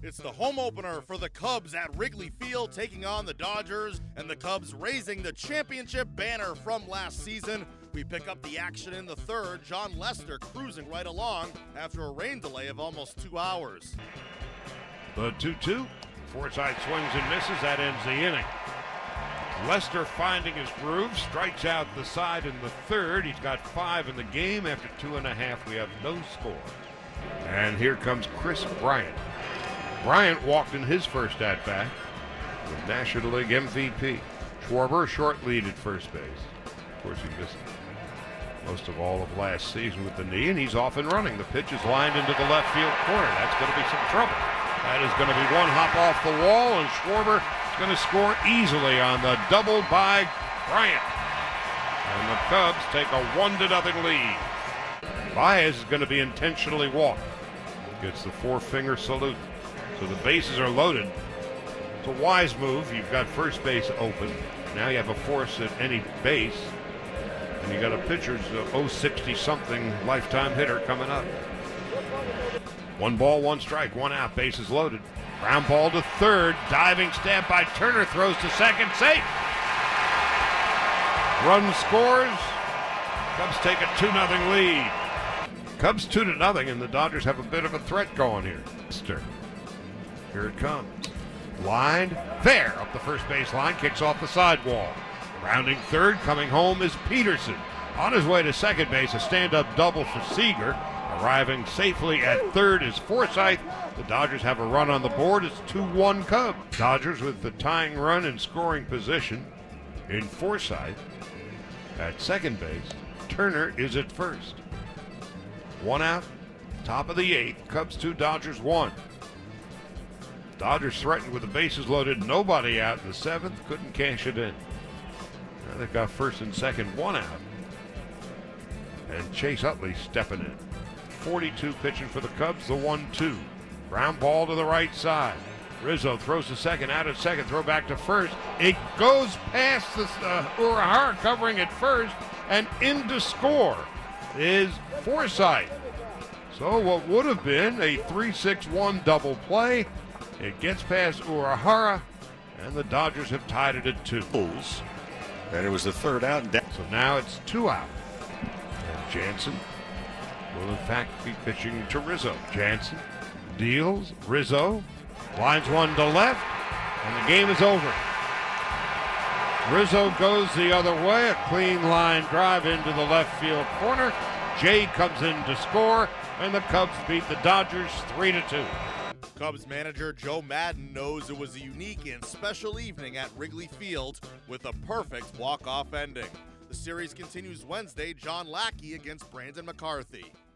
It's the home opener for the Cubs at Wrigley Field taking on the Dodgers, and the Cubs raising the championship banner from last season. We pick up the action in the third. Jon Lester cruising right along after a rain delay of almost 2 hours. The 2-2. Forsythe swings and misses. That ends the inning. Lester finding his groove, strikes out the side in the third. He's got 5 in the game. After 2.5, we have no score. And here comes Kris Bryant. Bryant walked in his first at-bat with National League MVP. Schwarber, short lead at first base. Of course, he missed most of all of last season with the knee, and he's off and running. The pitch is lined into the left field corner. That's going to be some trouble. That is going to be one hop off the wall, and Schwarber is going to score easily on the double by Bryant. And the Cubs take a 1-0 lead. Baez is going to be intentionally walked. Gets the four-finger salute. So the bases are loaded. It's a wise move. You've got first base open. Now you have a force at any base. And you got a pitcher's 060-something lifetime hitter coming up. 1 ball, 1 strike, 1 out, bases loaded. Ground ball to third, diving stab by Turner, throws to second, safe. Run scores. Cubs take a 2-0 lead. Cubs 2-0, and the Dodgers have a bit of a threat going here. Here it comes. Lined, fair up the first base line, kicks off the sidewall. Rounding third, coming home is Peterson. On his way to second base, a stand-up double for Seager. Arriving safely at third is Forsythe. The Dodgers have a run on the board. It's 2-1 Cubs. Dodgers with the tying run in scoring position in Forsythe. At second base, Turner is at first. 1 out, top of the 8th. Cubs 2, Dodgers 1. Dodgers threatened with the bases loaded, nobody out in the 7th, couldn't cash it in. Now they've got first and second, 1 out. And Chase Utley stepping in. 42 pitching for the Cubs, the 1-2. Ground ball to the right side. Rizzo throws to second, out at second, throw back to first. It goes past the Urahara covering at first, and in to score is Forsythe. So what would have been a 3-6-1 double play, it gets past Urahara, and the Dodgers have tied it at 2. And it was the third out. So now it's 2 out. And Jansen will in fact be pitching to Rizzo. Jansen deals, Rizzo lines one to left, and the game is over. Rizzo goes the other way, a clean line drive into the left field corner. Jay comes in to score, and the Cubs beat the Dodgers 3-2. Cubs manager Joe Maddon knows it was a unique and special evening at Wrigley Field with a perfect walk-off ending. The series continues Wednesday, John Lackey against Brandon McCarthy.